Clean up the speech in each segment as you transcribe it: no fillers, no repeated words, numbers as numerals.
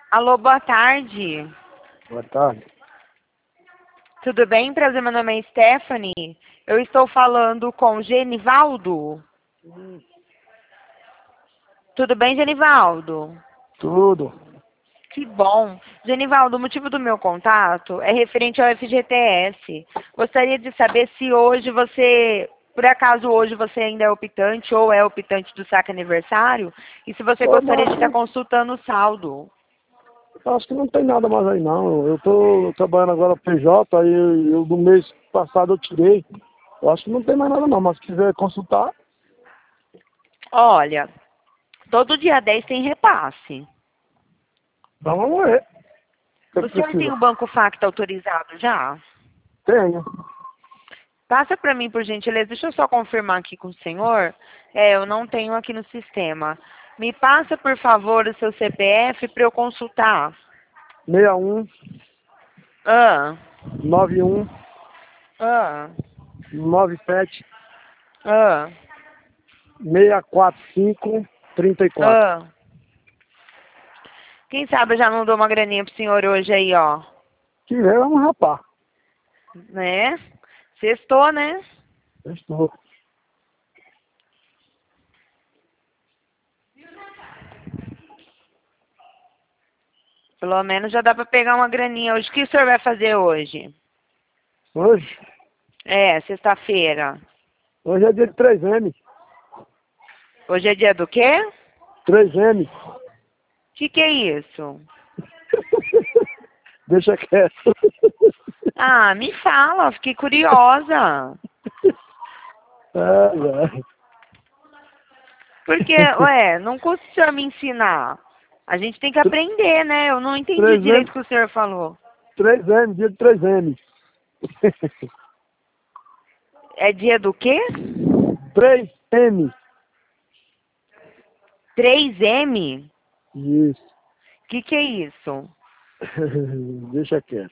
Alô, boa tarde. Boa tarde. Tudo bem? Prazer, meu nome é Stephanie. Eu estou falando com Genivaldo. Tudo bem, Genivaldo? Tudo. Que bom. Genivaldo, o motivo do meu contato é referente ao FGTS. Gostaria de saber se hoje você, por acaso hoje você ainda é optante ou é optante do saque aniversário e se você gostaria de estar consultando o saldo. Eu acho que não tem nada mais aí não. Eu tô trabalhando agora PJ, aí eu do mês passado eu tirei. Eu acho que não tem mais nada não, mas se quiser consultar, Olha, todo dia 10 tem repasse. vamos ver. O O que senhor tem precisa? o Banco Facta autorizado já? Tenho. Passa para mim, por gentileza. Deixa eu só confirmar aqui com o senhor. Eu não tenho aqui no sistema. Me passa, por favor, o seu CPF para eu consultar. 61 Ah, 91 ah, 97 ah, 645 34. ah. Quem sabe eu já não dou uma graninha pro senhor hoje aí, ó. Se quiser, vamos rapar. Né? Sextou, né? Estou. Pelo menos já dá para pegar uma graninha hoje. O que o senhor vai fazer hoje? Hoje? Sexta-feira. Hoje é dia de 3M. Hoje é dia do quê? 3M. Que é isso? Deixa quieto. Ah, me fala, fiquei curiosa. É. Porque, não custa o senhor me ensinar. A gente tem que aprender, né? Eu não entendi 3M, direito o que o senhor falou. 3M, dia de 3M. É dia do quê? 3M. 3M? Isso. Que é isso? Deixa quieto.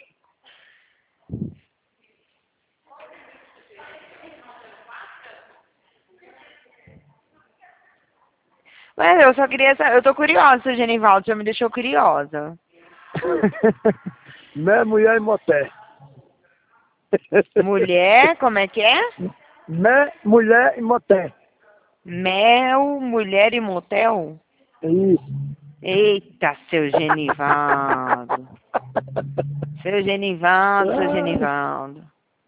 Ué, eu só queria saber. Eu tô curiosa, Genivaldo, já me deixou curiosa. Mé, mulher e moté. Mulher, como é que é? Mé, mulher e moté. Mel, mulher e motel? Isso. Eita, seu Genivaldo. Seu Genivaldo, seu Genivaldo.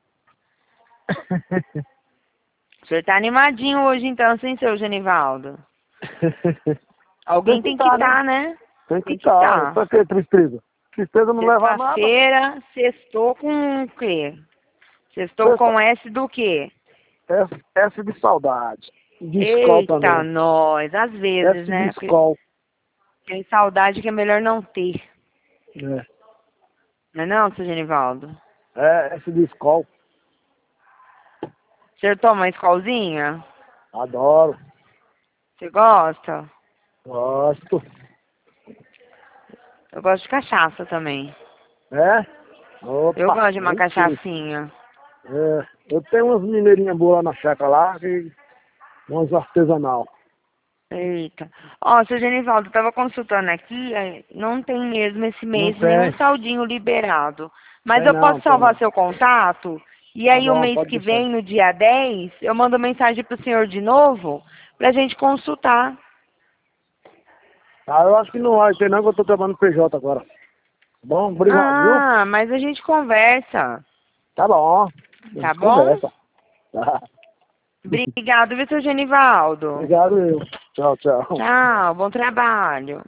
O senhor tá animadinho hoje então, sim, seu Genivaldo? Alguém tem que Tá, né? estar, né? Tem que Tem que estar. estar. Pra que tristeza? Tristeza não leva a nada. Sexta-feira, sextou com o quê? Sextou Sexta, com S do quê? S de saudade. De escola Eita, também. nós, às S vezes, de né? Porque escola. tem saudade que é melhor não ter. É. Não é não, seu Genivaldo? S de escola. O senhor toma uma escolzinha? Adoro. Você gosta? Gosto. Eu gosto de cachaça também. É? Eu Opa, gosto de uma aí sim. cachaçinha. É, eu tenho umas mineirinhas boas lá na chácara lá, umas artesanal. Eita. Ó, seu Genivaldo, eu tava consultando aqui, não tem mesmo esse Não mês nenhum tem, saldinho liberado. Mas tem eu não, posso tem salvar não. seu contato e Tá aí o bom, mês pode que deixar. vem, no dia 10, eu mando mensagem pro senhor de novo pra gente consultar. Ah, eu acho que não vai ter não, que eu tô trabalhando no PJ agora. Tá bom, obrigado, viu? Ah, mas a gente conversa, Tá bom, a tá gente bom? conversa. Tá. Obrigado, viu, seu Genivaldo? Obrigado eu. Tchau, tchau. Tchau, bom trabalho.